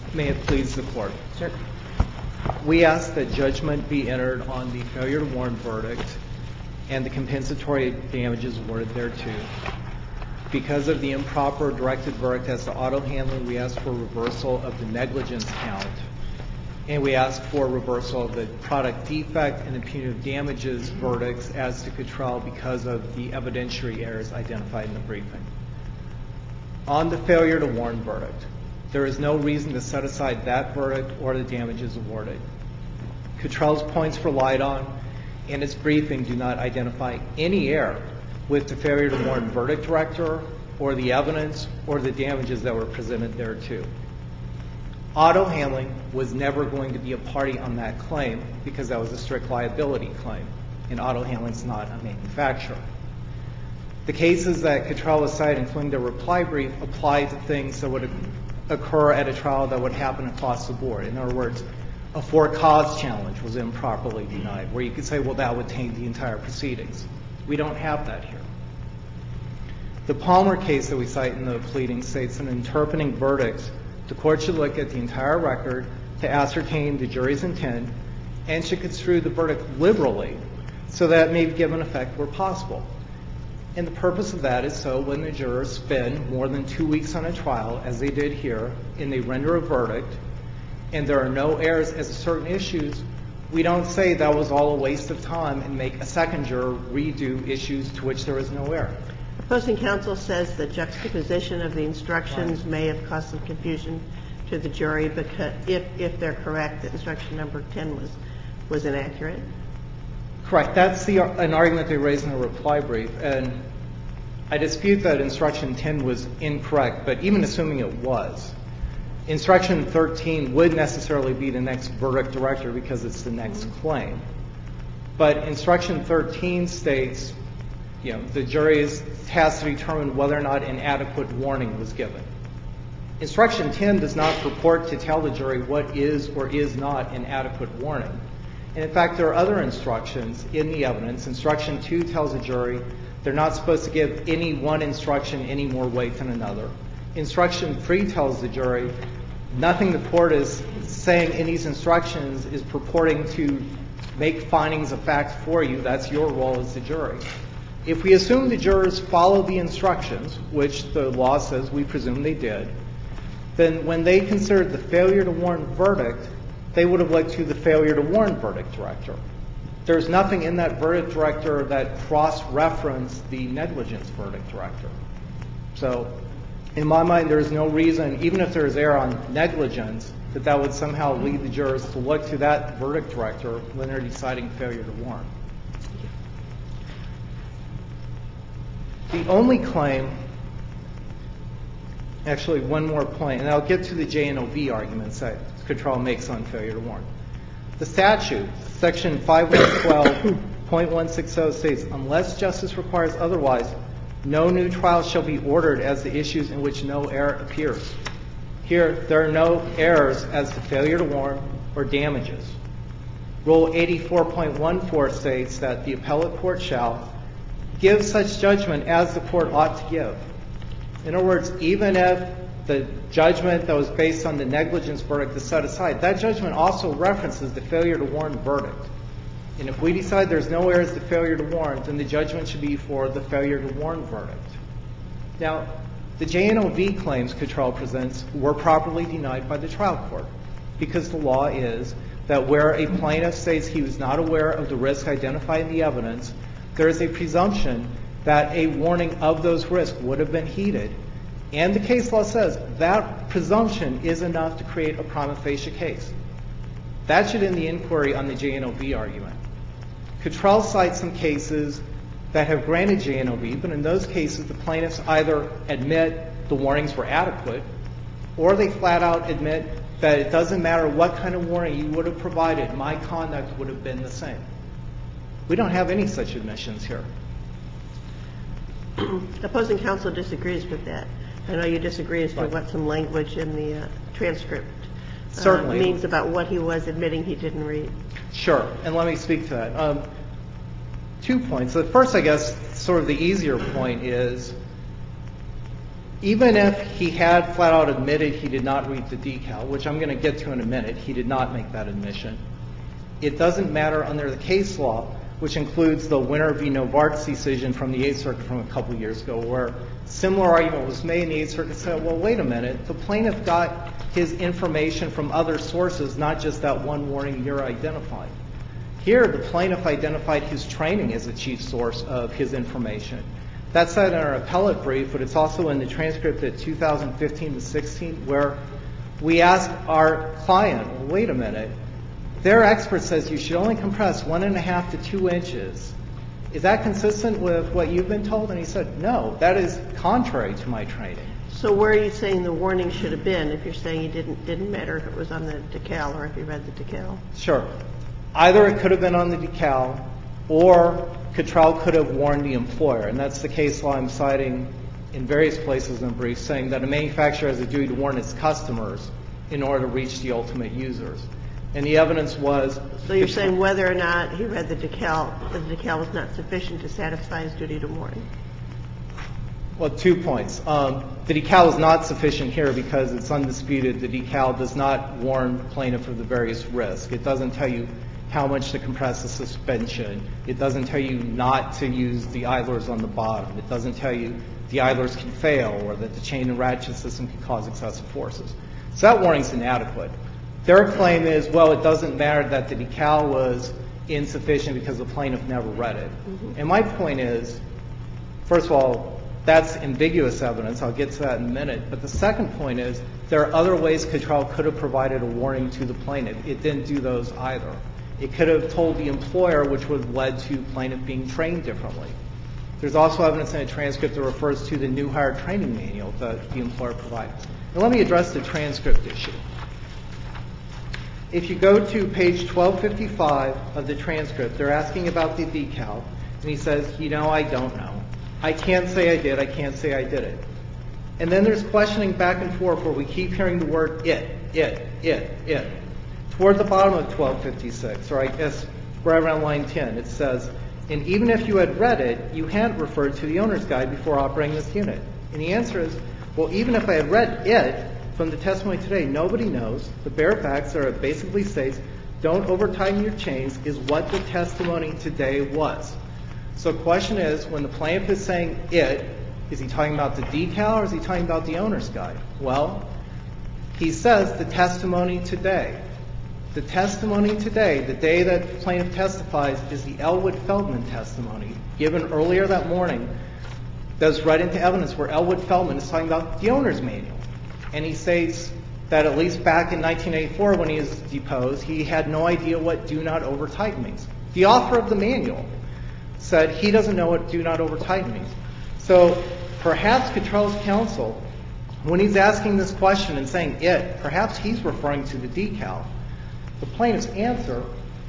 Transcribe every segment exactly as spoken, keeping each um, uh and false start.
May it please the Court. Sir. We ask that judgment be entered on the failure to warn verdict and the compensatory damages awarded thereto. Because of the improper directed verdict as to auto handling, we ask for reversal of the negligence count. And we ask for reversal of the product defect and the punitive damages verdicts as to Cottrell because of the evidentiary errors identified in the briefing. On the failure to warn verdict, there is no reason to set aside that verdict or the damages awarded. Cottrell's points relied on and its briefing do not identify any error with the failure to warn verdict director or the evidence or the damages that were presented thereto. Auto handling was never going to be a party on that claim because that was a strict liability claim, and auto handling is not a manufacturer. The cases that Cottrell was cited, including the reply brief, apply to things that would occur at a trial that would happen across the board. In other words, a for-cause challenge was improperly denied, where you could say, well, that would taint the entire proceedings. We don't have that here. The Palmer case that we cite in the pleading states in interpreting verdicts, the court should look at the entire record to ascertain the jury's intent and should construe the verdict liberally so that it may be given effect where possible. And the purpose of that is so when the jurors spend more than two weeks on a trial, as they did here, and they render a verdict, and there are no errors as to certain issues, we don't say that was all a waste of time and make a second juror redo issues to which there was no error. Opposing counsel says the juxtaposition of the instructions may have caused some confusion to the jury because if, if they're correct, that instruction number ten was, was inaccurate. Correct. That's the, an argument they raised in the reply brief. And I dispute that instruction ten was incorrect, but even assuming it was, instruction thirteen would necessarily be the next verdict director because it's the next claim. But instruction thirteen states, you know, the jury has to determine whether or not an adequate warning was given. Instruction ten does not purport to tell the jury what is or is not an adequate warning. And in fact, there are other instructions in the evidence. Instruction two tells the jury they're not supposed to give any one instruction any more weight than another. Instruction three tells the jury nothing the court is saying in these instructions is purporting to make findings of fact for you. That's your role as the jury. If we assume the jurors followed the instructions, which the law says we presume they did, then when they considered the failure to warn verdict, they would have looked to the failure to warn verdict director. There's nothing in that verdict director that cross-referenced the negligence verdict director. So in my mind, there is no reason, even if there is error on negligence, that that would somehow lead the jurors to look to that verdict director when they're deciding failure to warn. The only claim, actually one more point, and I'll get to the J N O V arguments that Cottrell makes on failure to warn. The statute, section five one twelve point one sixty states, unless justice requires otherwise, no new trial shall be ordered as to issues in which no error appears. Here, there are no errors as to failure to warn or damages. Rule eighty-four point one four states that the appellate court shall give such judgment as the court ought to give. In other words, even if the judgment that was based on the negligence verdict is set aside, that judgment also references the failure to warn verdict. And if we decide there's no errors to failure to warn, then the judgment should be for the failure to warn verdict. Now, the J N O V claims Cottrell presents were properly denied by the trial court because the law is that where a plaintiff says he was not aware of the risk identified in the evidence, there is a presumption that a warning of those risks would have been heeded. And the case law says that presumption is enough to create a prima facie case. That should end the inquiry on the J N O V argument. Cottrell cites some cases that have granted J N O V, but in those cases the plaintiffs either admit the warnings were adequate or they flat out admit that it doesn't matter what kind of warning you would have provided, my conduct would have been the same. We don't have any such admissions here. Opposing counsel disagrees with that. I know you disagree as to what some language in the uh, transcript uh, means about what he was admitting he didn't read. Sure, and let me speak to that. Um, two points. The first, I guess, sort of the easier point is even if he had flat out admitted he did not read the decal, which I'm going to get to in a minute, he did not make that admission, it doesn't matter under the case law, which includes the Winter v. Novartis decision from the Eighth Circuit from a couple years ago, where similar argument was made, and the Eighth Circuit said, well, wait a minute, the plaintiff got his information from other sources, not just that one warning you're identifying. Here, the plaintiff identified his training as a chief source of his information. That's cited in our appellate brief, but it's also in the transcript at two thousand fifteen to sixteen, where we asked our client, well, wait a minute, their expert says you should only compress one and a half to two inches. Is that consistent with what you've been told? And he said, no, that is contrary to my training. So where are you saying the warning should have been if you're saying it didn't, didn't matter if it was on the decal or if you read the decal? Sure. Either it could have been on the decal or Cottrell could have warned the employer. And that's the case law I'm citing in various places in the brief, saying that a manufacturer has a duty to warn its customers in order to reach the ultimate users. And the evidence was... So you're saying whether or not he read the decal, the decal was not sufficient to satisfy his duty to warn? Well, two points. Um, the decal is not sufficient here because it's undisputed. The decal does not warn the plaintiff of the various risks. It doesn't tell you how much to compress the suspension. It doesn't tell you not to use the idlers on the bottom. It doesn't tell you the idlers can fail or that the chain and ratchet system can cause excessive forces. So that warning is inadequate. Their claim is, well, it doesn't matter that the decal was insufficient because the plaintiff never read it. Mm-hmm. And my point is, first of all, that's ambiguous evidence. I'll get to that in a minute. But the second point is there are other ways Cottrell could have provided a warning to the plaintiff. It didn't do those either. It could have told the employer, which would have led to plaintiff being trained differently. There's also evidence in a transcript that refers to the new hire training manual that the employer provided. Now let me address the transcript issue. If you go to page twelve fifty-five of the transcript, they're asking about the decal, and he says, you know, I don't know. I can't say I did. I can't say I did it. And then there's questioning back and forth where we keep hearing the word it, it, it, it. Toward the bottom of twelve fifty-six, or I guess right around line ten, it says, and even if you had read it, you hadn't referred to the owner's guide before operating this unit. And the answer is, well, even if I had read it, from the testimony today, nobody knows. The bare facts are it basically states, don't over-tighten your chains is what the testimony today was. So the question is, when the plaintiff is saying it, is he talking about the decal or is he talking about the owner's guide? Well, he says the testimony today. The testimony today, the day that the plaintiff testifies, is the Elwood Feldman testimony given earlier that morning that's right into evidence where Elwood Feldman is talking about the owner's manual. And he says that at least back in nineteen eighty-four when he was deposed, he had no idea what do not over-tighten means. The author of the manual said he doesn't know what do not over-tighten means. So perhaps Cottrell's counsel, when he's asking this question and saying it, perhaps he's referring to the decal. The plaintiff's answer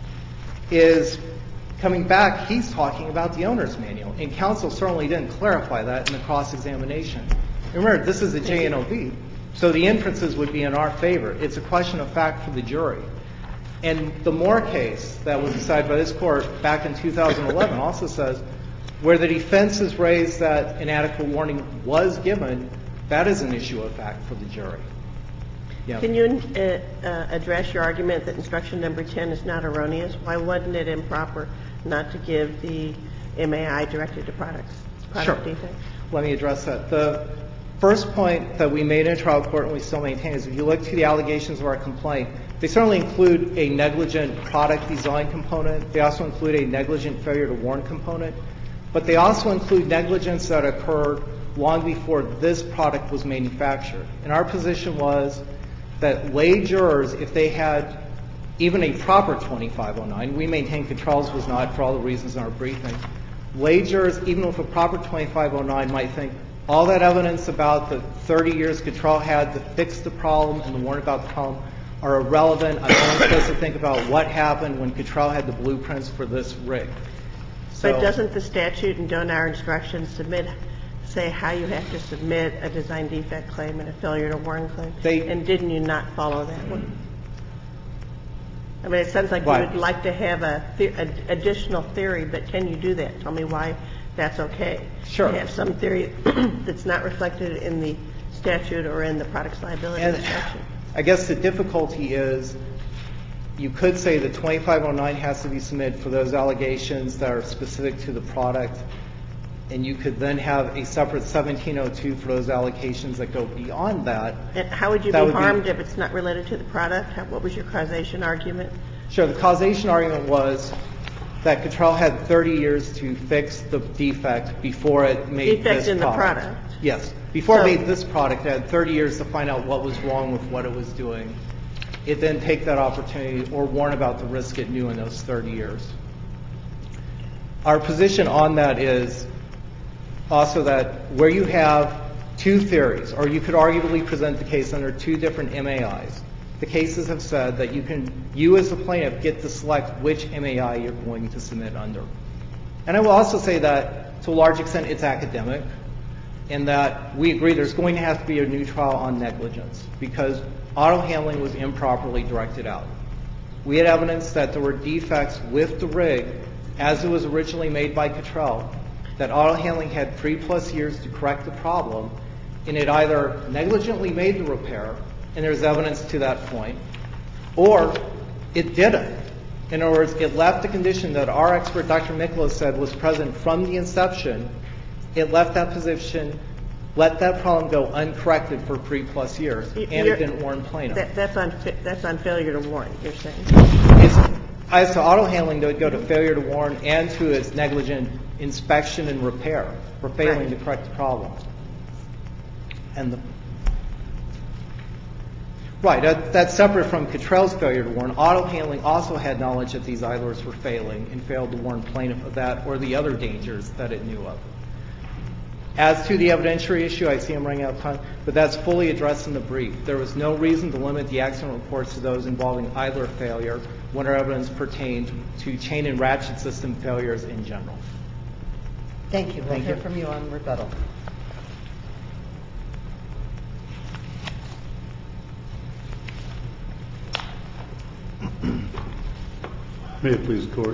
is coming back, he's talking about the owner's manual. And counsel certainly didn't clarify that in the cross-examination. Remember, this is a J N O V. So the inferences would be in our favor. It's a question of fact for the jury. And the Moore case that was decided by this court back in two thousand eleven also says where the defense is raised that inadequate warning was given, that is an issue of fact for the jury. Yeah. Can you uh, uh, address your argument that instruction number ten is not erroneous? Why wasn't it improper not to give the M A I directed to products? Product Sure. defects? Let me address that. The first point that we made in trial court and we still maintain is if you look to the allegations of our complaint, they certainly include a negligent product design component. They also include a negligent failure to warn component. But they also include negligence that occurred long before this product was manufactured. And our position was that lay jurors, if they had even a proper twenty-five oh nine, we maintain Cottrell's was not for all the reasons in our briefing, lay jurors, even with a proper twenty-five oh nine, might think all that evidence about the thirty years Cottrell had to fix the problem and the warn about the problem are irrelevant. I'm only supposed to think about what happened when Cottrell had the blueprints for this rig. So, but doesn't the statute and don't our instructions submit say how you have to submit a design defect claim and a failure to warn claim? They, and didn't you not follow that one? I mean, it sounds like what? you would like to have a, the- a additional theory, but can you do that? Tell me why that's okay. Sure. You have some theory that's not reflected in the statute or in the products liability And instruction. I guess the difficulty is you could say that twenty-five oh nine has to be submitted for those allegations that are specific to the product, and you could then have a separate seventeen oh two for those allocations that go beyond that. And how would you That be would be- harmed if it's not related to the product? How- What was your causation argument? Sure. The causation argument was that Cottrell had thirty years to fix the defect before it made Defect this in the product. product. Yes. Before So- it made this product, it had thirty years to find out what was wrong with what it was doing. It then take that opportunity or warn about the risk it knew in those thirty years. Our position on that is also that where you have two theories, or you could arguably present the case under two different M A Is, the cases have said that you can, you as the plaintiff, get to select which M A I you're going to submit under. And I will also say that to a large extent it's academic, in that we agree there's going to have to be a new trial on negligence because auto handling was improperly directed out. We had evidence that there were defects with the rig as it was originally made by Cottrell, that auto handling had three plus years to correct the problem, and it either negligently made the repair, and there's evidence to that point, or it didn't. In other words, it left the condition that our expert, Doctor Miklos, said was present from the inception. It left that position, let that problem go uncorrected for three plus years, and You're- it didn't warn plaintiff. That, that's on that's on failure to warn, you're saying. It's, as to auto handling, it would go to failure to warn and to its negligent inspection and repair for failing Right. to correct the problem. And the Right, that, that's separate from Cottrell's failure to warn. Auto handling also had knowledge that these idlers were failing and failed to warn plaintiff of that or the other dangers that it knew of. As to the evidentiary issue, I see I'm running out of time, but that's fully addressed in the brief. There was no reason to limit the accident reports to those involving idler failure when our evidence pertained to chain and ratchet system failures in general. Thank you. We'll Thank hear you. from you on rebuttal. May it please the Court.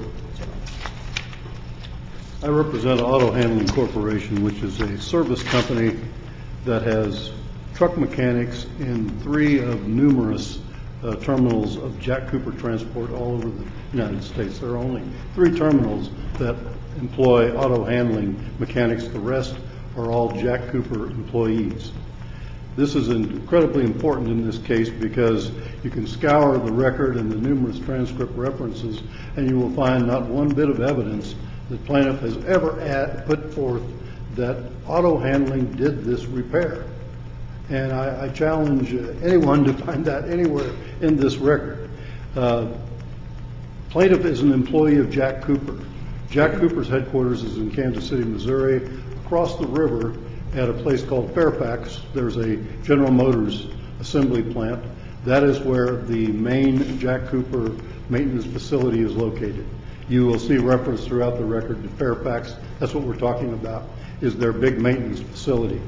I represent Auto Handling Corporation, which is a service company that has truck mechanics in three of numerous uh, terminals of Jack Cooper Transport all over the United States. There are only three terminals that employ auto handling mechanics. The rest are all Jack Cooper employees. This is incredibly important in this case because you can scour the record and the numerous transcript references and you will find not one bit of evidence that plaintiff has ever at, put forth that auto handling did this repair. And I, I challenge uh, anyone to find that anywhere in this record. Uh, plaintiff is an employee of Jack Cooper. Jack Cooper's headquarters is in Kansas City, Missouri. Across the river at a place called Fairfax, there's a General Motors assembly plant. That is where the main Jack Cooper maintenance facility is located. You will see reference throughout the record to Fairfax. That's what we're talking about, is their big maintenance facility.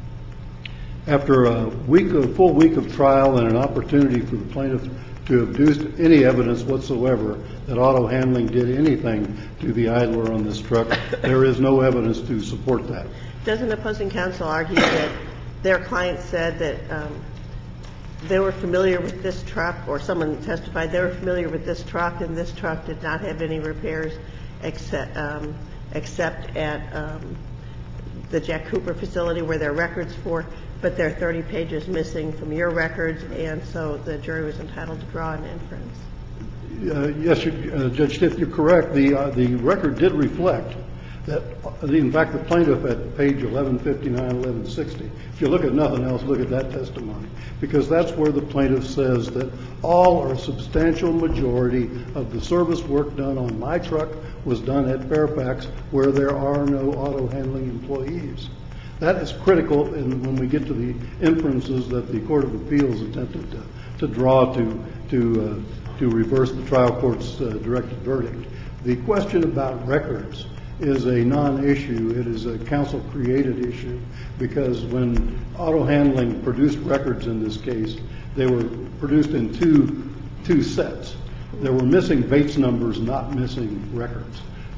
After a week, a full week of trial and an opportunity for the plaintiff to have produced any evidence whatsoever that auto handling did anything to the idler on this truck, there is no evidence to support that. Doesn't opposing counsel argue that their client said that um, they were familiar with this truck, or someone testified they were familiar with this truck, and this truck did not have any repairs except, um, except at um, the Jack Cooper facility where there are records for, but there are thirty pages missing from your records, and so the jury was entitled to draw an inference? Uh, yes, you, uh, Judge Stiff, you're correct. The uh, the record did reflect that, uh, in fact, the plaintiff at page eleven fifty-nine, eleven sixty, if you look at nothing else, look at that testimony, because that's where the plaintiff says that all or a substantial majority of the service work done on my truck was done at Fairfax, where there are no auto handling employees. That is critical in, when we get to the inferences that the Court of Appeals attempted to, to draw to to uh, to reverse the trial court's uh, directed verdict. The question about records is a non-issue. It is a counsel-created issue because when auto handling produced records in this case, they were produced in two two sets. There were missing Bates numbers, not missing records.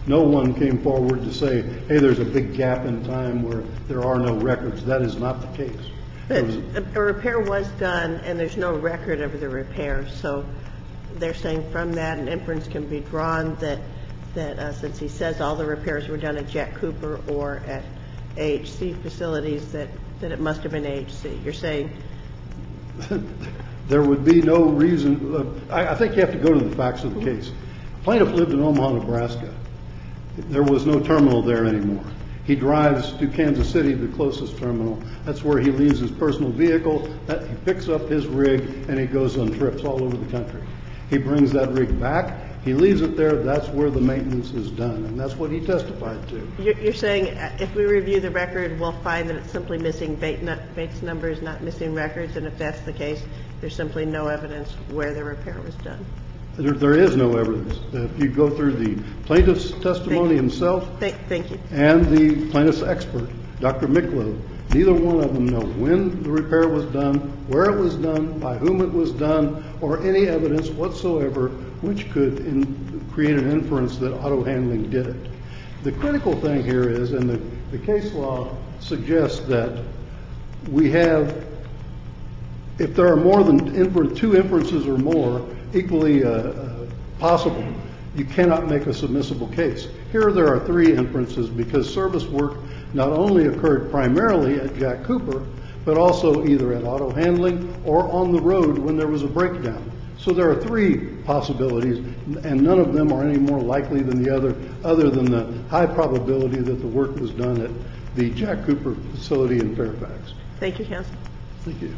No one came forward to say, hey, there's a big gap in time where there are no records. That is not the case. But was, a a repair was done, and there's no record of the repair. So they're saying from that an inference can be drawn that, that uh, since he says all the repairs were done at Jack Cooper or at A H C facilities, that, that it must have been A H C. You're saying? There would be no reason. Uh, I, I think you have to go to the facts of the case. Plaintiff lived in Omaha, Nebraska. There was no terminal there anymore. He drives to Kansas City, the closest terminal. That's where he leaves his personal vehicle. That, he picks up his rig, and he goes on trips all over the country. He brings that rig back. He leaves it there. That's where the maintenance is done, and that's what he testified to. You're, you're saying if we review the record, we'll find that it's simply missing Bates numbers, not missing records, and if that's the case, there's simply no evidence where the repair was done. There, there is no evidence. If you go through the plaintiff's testimony himself Thank, thank you. and the plaintiff's expert, Doctor Miklo, neither one of them know when the repair was done, where it was done, by whom it was done, or any evidence whatsoever which could in, create an inference that auto handling did it. The critical thing here is, and the, the case law suggests that we have, if there are more than infer, two inferences or more equally uh, uh, possible, you cannot make a submissible case. Here there are three inferences because service work not only occurred primarily at Jack Cooper, but also either at auto handling or on the road when there was a breakdown. So there are three possibilities, and none of them are any more likely than the other, other than the high probability that the work was done at the Jack Cooper facility in Fairfax. Thank you, counsel. Thank you.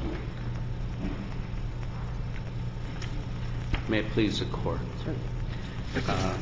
May it please the Court. Uh,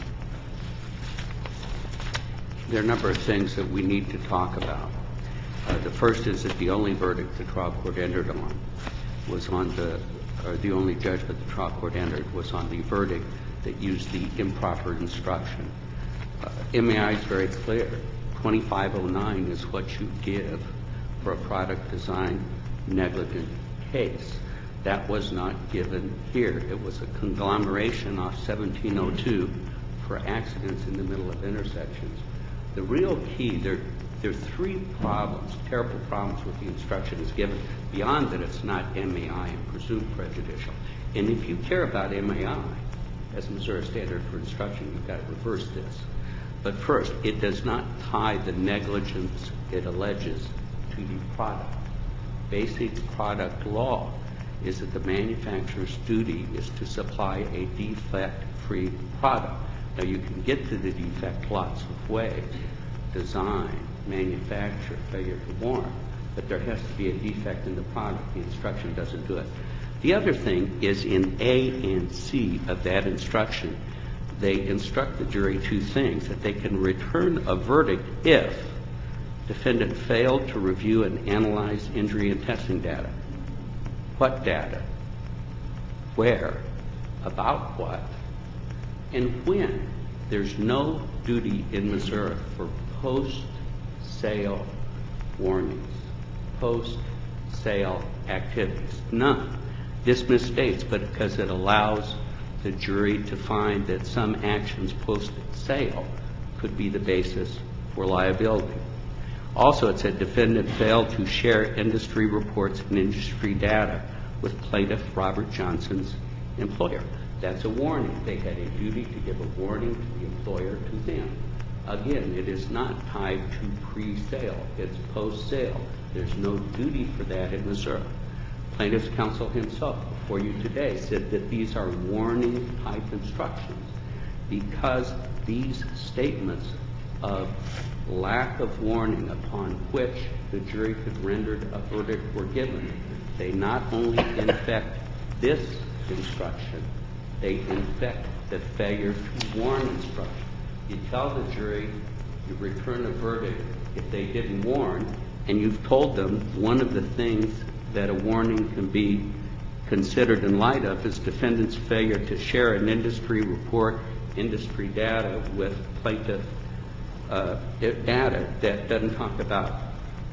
there are a number of things that we need to talk about. Uh, the first is that the only verdict the trial court entered on was on the, or the only judgment the trial court entered was on the verdict that used the improper instruction. Uh, M A I is very clear. twenty-five oh nine is what you give for a product design negligent case. That was not given here. It was a conglomeration off seventeen oh two for accidents in the middle of intersections. The real key, there, there are three problems, terrible problems with the instruction as given, beyond that it's not M A I and presumed prejudicial. And if you care about M A I as a Missouri standard for instruction, you've got to reverse this. But first, it does not tie the negligence it alleges to the product. Basic product law is that the manufacturer's duty is to supply a defect-free product. Now, you can get to the defect lots of ways: design, manufacture, failure to warrant. But there has to be a defect in the product. The instruction doesn't do it. The other thing is in A and C of that instruction, they instruct the jury two things: that they can return a verdict if defendant failed to review and analyze injury and testing data. What data? Where? About what? And when? There's no duty in Missouri for post-sale warnings, post-sale activities. None. This misstates, but because it allows the jury to find that some actions post-sale could be the basis for liability. Also, it said defendant failed to share industry reports and industry data with plaintiff Robert Johnson's employer. That's a warning. They had a duty to give a warning to the employer to them. Again, it is not tied to pre-sale. It's post-sale. There's no duty for that in Missouri. Plaintiff's counsel himself before you today said that these are warning-type instructions because these statements of lack of warning upon which the jury could render a verdict were given. They not only infect this instruction, they infect the failure to warn instruction. You tell the jury you return a verdict if they didn't warn, and you've told them one of the things that a warning can be considered in light of is defendant's failure to share an industry report, industry data with plaintiff uh, data that doesn't talk about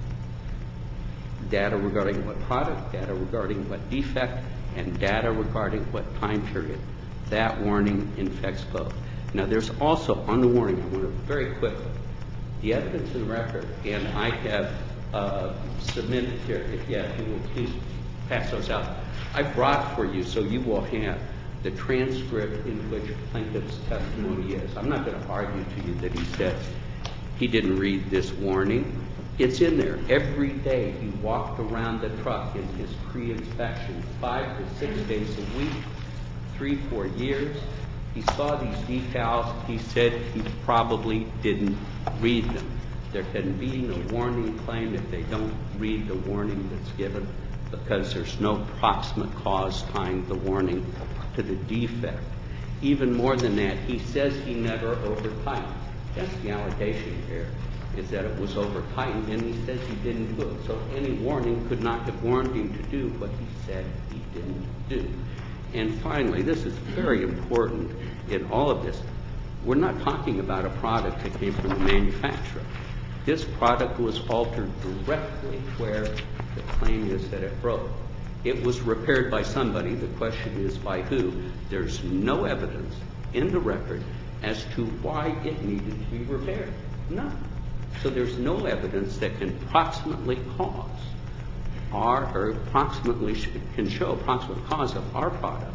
data regarding what product, data regarding what defect, and data regarding what time period. That warning infects both. Now, there's also, on the warning, I want to very quickly, the evidence in the record, and I have uh, submitted here, if, yeah, if you will please pass those out. I brought for you so you will have the transcript in which plaintiff's testimony is. I'm not going to argue to you that he said he didn't read this warning. It's in there. Every day he walked around the truck in his pre-inspection, five to six days a week, three, four years. He saw these decals. He said he probably didn't read them. There can be no warning claim if they don't read the warning that's given, because there's no proximate cause tying the warning to the defect. Even more than that, he says he never over-tightened. That's the allegation here, is that it was over-tightened, and he says he didn't do it. So any warning could not have warned him to do what he said he didn't do. And finally, this is very important in all of this. We're not talking about a product that came from the manufacturer. This product was altered directly where the claim is that it broke. It was repaired by somebody. The question is by who. There's no evidence in the record as to why it needed to be repaired. None. So there's no evidence that can proximately cause our, or approximately can show approximate cause of our product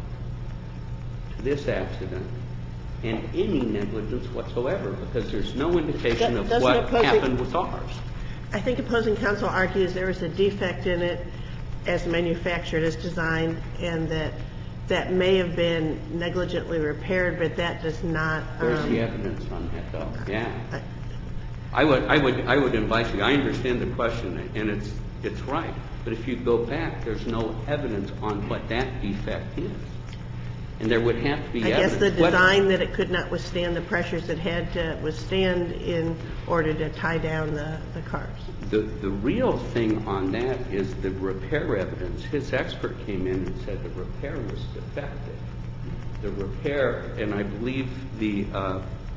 to this accident and any negligence whatsoever, because there's no indication of Doesn't what opposing, happened with ours. I think opposing counsel argues there was a defect in it as manufactured, as designed, and that that may have been negligently repaired, but that does not. Where's um, the evidence on that, though? Yeah. I would, I would, I would invite you. I understand the question, and it's, it's right. But if you go back, there's no evidence on what that defect is, and there would have to be I evidence. guess the What- design that it could not withstand the pressures it had to withstand in order to tie down the, the cars. The, the real thing on that is the repair evidence. His expert came in and said the repair was defective. The repair, and I believe the uh,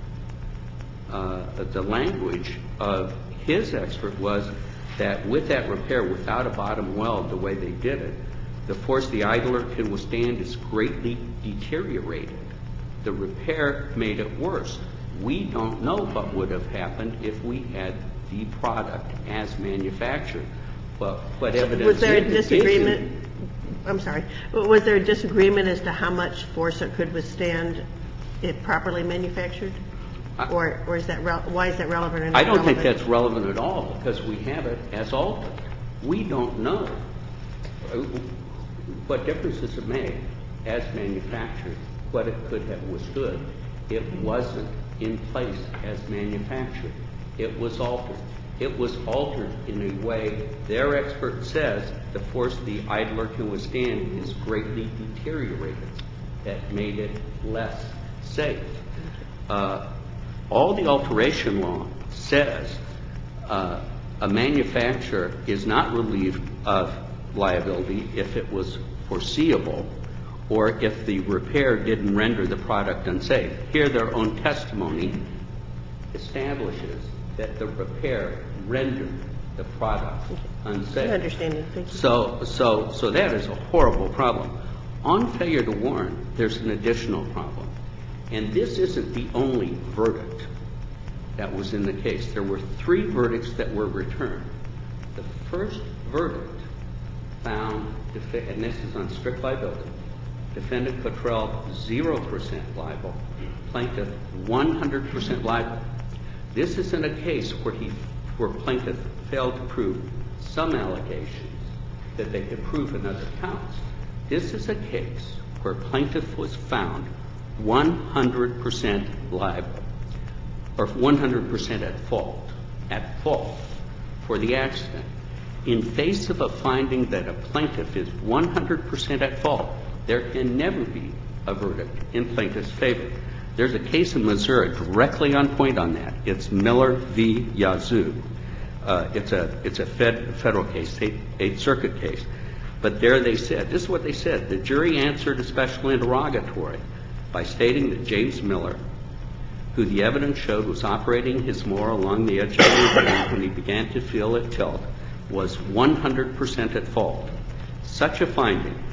uh, the language of his expert was that with that repair, without a bottom weld, the way they did it, the force the idler can withstand is greatly deteriorated. The repair made it worse. We don't know what would have happened if we had the product as manufactured. But what evidence Was there a is- disagreement? I'm sorry. Was there a disagreement as to how much force it could withstand if properly manufactured? I- Or, or is that rel- why is that relevant or not I don't think relevant? that's relevant at all, because we have it as altered. We don't know. Uh, What difference does it make as manufactured, what it could have withstood? It wasn't in place as manufactured. It was altered. It was altered in a way their expert says the force the idler can withstand is greatly deteriorated. That made it less safe. Uh, all the alteration law says uh, a manufacturer is not relieved of liability if it was foreseeable or if the repair didn't render the product unsafe. Here, their own testimony establishes that the repair rendered the product unsafe. I understand it. Thank you. So, so, so that is a horrible problem. On failure to warn, there's an additional problem. And this isn't the only verdict that was in the case. There were three verdicts that were returned. The first verdict found, and this is on strict liability, defendant Cottrell zero percent liable, plaintiff one hundred percent liable. This isn't a case where he, where plaintiff failed to prove some allegations that they could prove in other counts. This is a case where plaintiff was found one hundred percent liable, or one hundred percent at fault, at fault for the accident. In face of a finding that a plaintiff is one hundred percent at fault, there can never be a verdict in plaintiff's favor. There's a case in Missouri directly on point on that. It's Miller v. Yazoo. Uh, it's a it's a fed, federal case, eighth, eighth Circuit case. But there they said, this is what they said. The jury answered a special interrogatory by stating that James Miller, who the evidence showed was operating his mower along the edge of the road when he began to feel it tilt, was one hundred percent at fault. Such a finding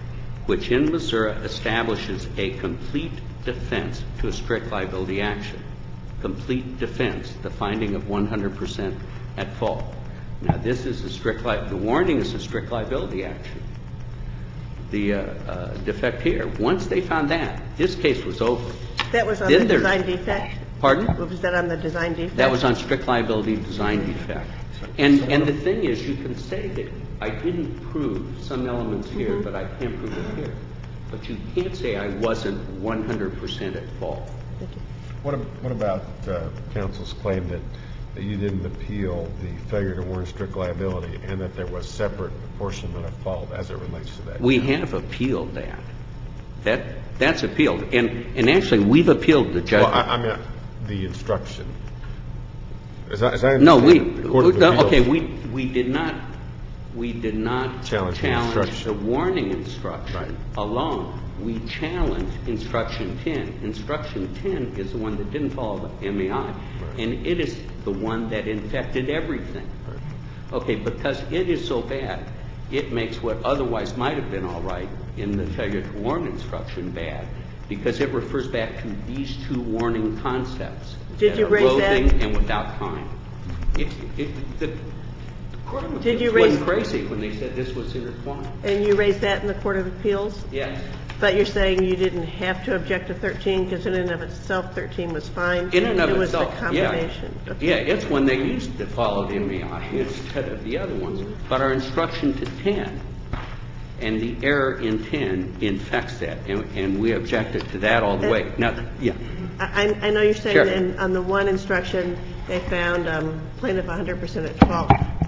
which in Missouri establishes a complete defense to a strict liability action. Complete defense, the finding of one hundred percent at fault. Now, this is a strict li- the warning is a strict liability action. The uh, uh, defect here, once they found that, this case was over. That was on Then the there- design defect? Pardon? Was that on the design defect? That was on strict liability design defect. And and the thing is, you can say that I didn't prove some elements here, Mm-hmm. but I can't prove it here. But you can't say I wasn't one hundred percent at fault. Thank you. What, ab- what about uh, counsel's claim that, that you didn't appeal the failure to warn strict liability and that there was separate apportionment of fault as it relates to that? We have appealed that. That that's appealed, and and actually we've appealed the Well, judgment. I, I mean, the instruction. As I, as I no, we understand it, the Court of no, Appeals- okay. We we did not we did not Challenge the challenge instruction. the warning instruction Right. alone. We challenged instruction ten. Instruction ten is the one that didn't follow the M A I, Right. and it is the one that infected everything. Right. Okay, because it is so bad, it makes what otherwise might have been all right in the failure to warn instruction bad, because it refers back to these two warning concepts. Did that you are raise that? roving and without time. It, it, the, the Court of Did you Appeals raise- went crazy when they said this was intertwined. And you raised that in the Court of Appeals? Yes. But you're saying you didn't have to object to thirteen because in and of itself, thirteen was fine? In and of it itself, was the combination. yeah. Okay. Yeah, it's when they used to follow the M A I instead of the other ones. But our instruction to ten and the error in ten infects that, and, and we objected to that all the way. Now, yeah. I, I know you're saying Sure. that in- on the one instruction, they found um, plaintiff one hundred percent at fault.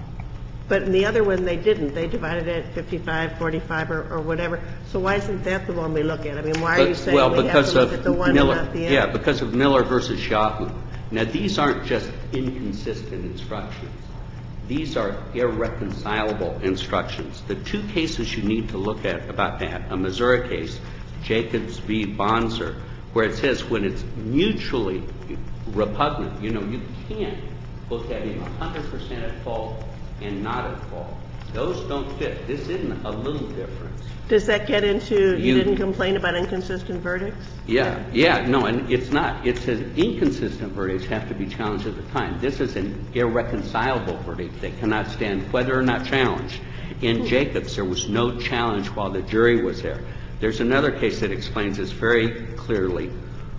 But in the other one, they didn't. They divided it fifty-five, forty-five, or, or whatever. So why isn't that the one we look at? I mean, why are you But- saying well, we have because to look of at the one Miller, and not the yeah, other? because of Miller versus Yahoo. Now, these aren't just inconsistent instructions. These are irreconcilable instructions. The two cases you need to look at about that, a Missouri case, Jacobs v. Bonser, where it says when it's mutually repugnant, you know, you can't look at him one hundred percent at fault and not at fault. Those don't fit. This isn't a little difference. Does that get into you, You- didn't complain about inconsistent verdicts? Yeah, yeah, no, and it's not. It says inconsistent verdicts have to be challenged at the time. This is an irreconcilable verdict that cannot stand whether or not challenged. In Jacobs, there was no challenge while the jury was there. There's another case that explains this very clearly.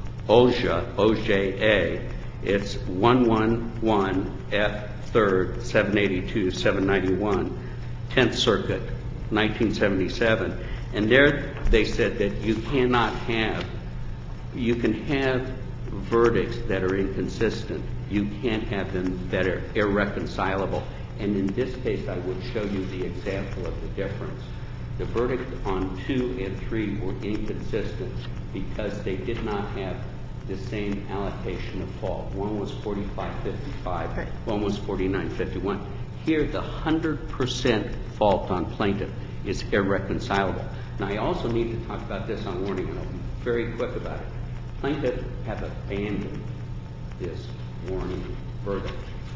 O J A, O J A, it's one eleven F third, seven eighty-two, seven ninety-one, tenth Circuit, nineteen seventy-seven. And there they said that you cannot have, you can have verdicts that are inconsistent. You can't have them that are irreconcilable. And in this case, I would show you the example of the difference. The verdict on two and three were inconsistent because they did not have the same allocation of fault. One was forty-five fifty-five, Right. one was forty-nine fifty-one. Here, the one hundred percent fault on plaintiff is irreconcilable. Now, I also need to talk about this on warning, and I'll be very quick about it. Plaintiff have abandoned this warning verdict.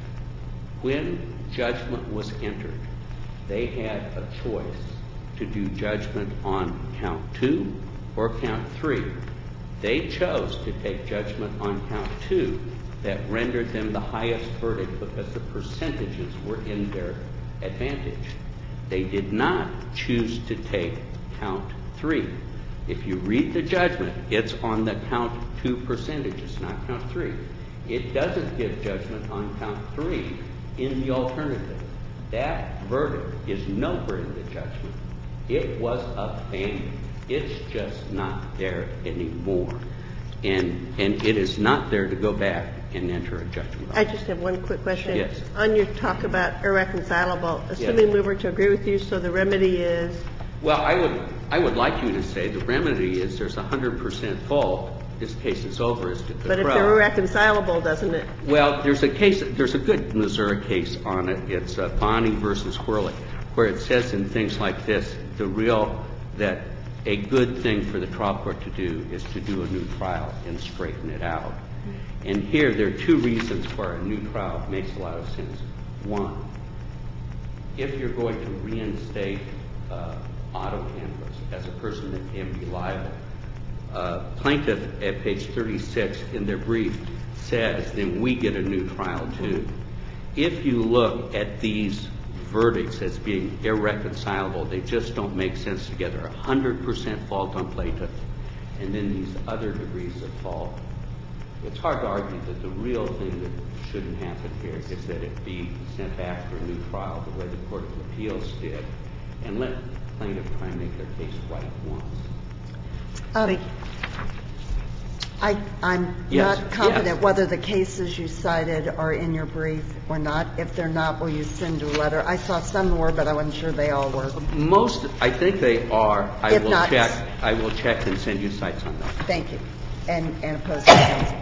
When judgment was entered, they had a choice to do judgment on count two or count three. They chose to take judgment on count two that rendered them the highest verdict because the percentages were in their advantage. They did not choose to take count three. If you read the judgment, it's on the count two percentages, not count three. It doesn't give judgment on count three in the alternative. That verdict is nowhere in the judgment. It was abandoned. It's just not there anymore. And and it is not there to go back and enter a judgment. I just have one quick question. Yes. On your talk about irreconcilable, assuming Yes. we were to agree with you, so the remedy is, Well, I would I would like you to say the remedy is there's a hundred percent fault. This case is over. Is to but if they're irreconcilable, doesn't it? Well, there's a case. There's a good Missouri case on it. It's uh, Bonney versus Whirling, where it says in things like this, the real that a good thing for the trial court to do is to do a new trial and straighten it out. And here there are two reasons why a new trial makes a lot of sense. One, if you're going to reinstate uh, auto canvass as a person that can be liable. Uh, plaintiff at page thirty-six in their brief says then we get a new trial too. If you look at these verdicts as being irreconcilable, they just don't make sense together. one hundred percent fault on plaintiff, and then these other degrees of fault. It's hard to argue that the real thing that shouldn't happen here is that it be sent back for a new trial the way the Court of Appeals did, and let plaintiff try and make their case right once. Um, I, I'm Yes, not confident yes. whether the cases you cited are in your brief or not. If they're not, will you send a letter? I saw some were, but I wasn't sure they all were. Most, I think they are. I If will not- check. I will check and send you cites on that. Thank you. And, and opposing counsel.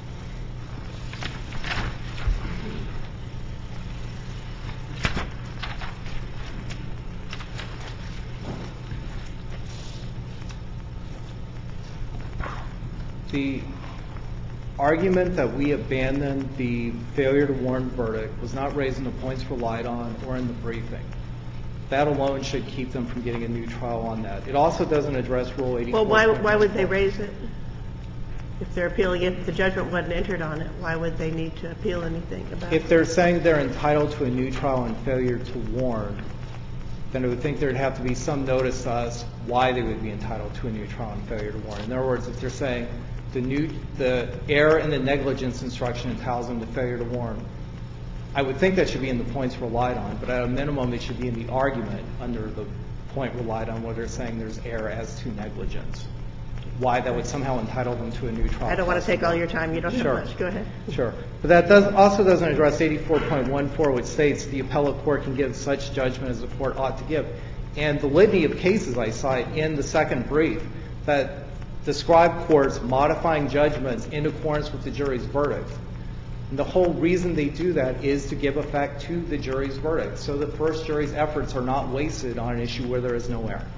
The argument that we abandoned the failure to warn verdict was not raised in the points relied on or in the briefing. That alone should keep them from getting a new trial on that. It also doesn't address Rule eighty-four. Well, why, why would they raise it? If they're appealing it, the judgment wasn't entered on it, why would they need to appeal anything about it? If they're saying they're entitled to a new trial on failure to warn, then I would think there'd have to be some notice to us why they would be entitled to a new trial on failure to warn. In other words, if they're saying the new, the error in the negligence instruction entitles them to failure to warn, I would think that should be in the points relied on, but at a minimum it should be in the argument under the point relied on where they're saying there's error as to negligence. Why that would somehow entitle them to a new trial. I don't want to take all your time. You don't Sure. have much. Go ahead. Sure. But that does, also doesn't address eighty-four point one four, which states the appellate court can give such judgment as the court ought to give. And the litany of cases I cite in the second brief that describe courts modifying judgments in accordance with the jury's verdict. And the whole reason they do that is to give effect to the jury's verdict, so the first jury's efforts are not wasted on an issue where there is no error.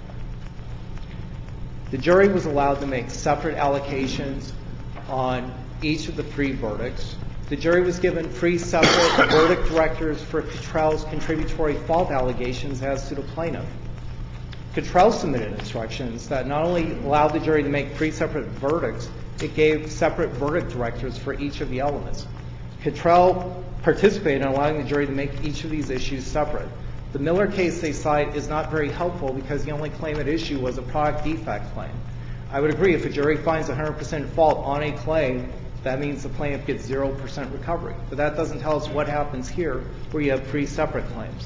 The jury was allowed to make separate allocations on each of the three verdicts. The jury was given three separate verdict directors for Cottrell's contributory fault allegations as to the plaintiff. Cottrell submitted instructions that not only allowed the jury to make three separate verdicts, it gave separate verdict directors for each of the elements. Cottrell participated in allowing the jury to make each of these issues separate. The Miller case they cite is not very helpful because the only claim at issue was a product defect claim. I would agree if a jury finds one hundred percent fault on a claim, that means the plaintiff gets zero percent recovery. But that doesn't tell us what happens here where you have three separate claims.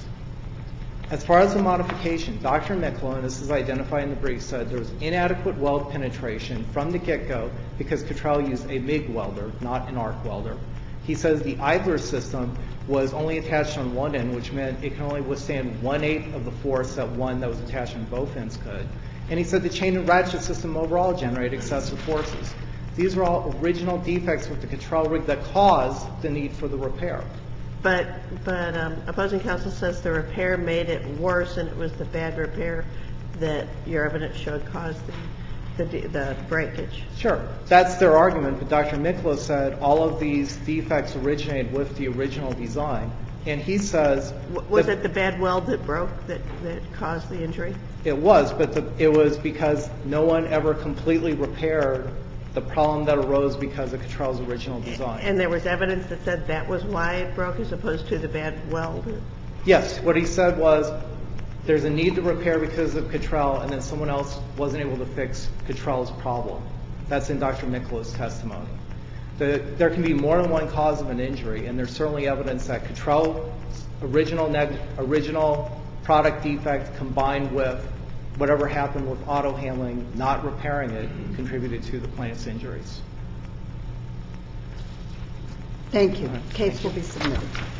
As far as the modification, Doctor Mikla, and this is identified in the brief, said there was inadequate weld penetration from the get-go because Cottrell used a MIG welder, not an arc welder. He says the idler system was only attached on one end, which meant it can only withstand one-eighth of the force that one that was attached on both ends could. And he said the chain and ratchet system overall generated excessive forces. These were all original defects with the Cottrell rig that caused the need for the repair. But but um, opposing counsel says the repair made it worse, and it was the bad repair that your evidence showed caused the the, the breakage. Sure, that's their argument. But Doctor Mikla said all of these defects originated with the original design, and he says W- was it the bad weld that broke that, that caused the injury? It was, but the, it was because no one ever completely repaired the problem that arose because of Cottrell's original design. And there was evidence that said that was why it broke as opposed to the bad weld? Yes. What he said was there's a need to repair because of Cottrell, and then someone else wasn't able to fix Cottrell's problem. That's in Doctor Mikla's testimony. The, there can be more than one cause of an injury, and there's certainly evidence that Cottrell's original, neg- original product defect combined with whatever happened with auto handling, not repairing it, contributed to the plaintiff's injuries. Thank you. Case will be submitted.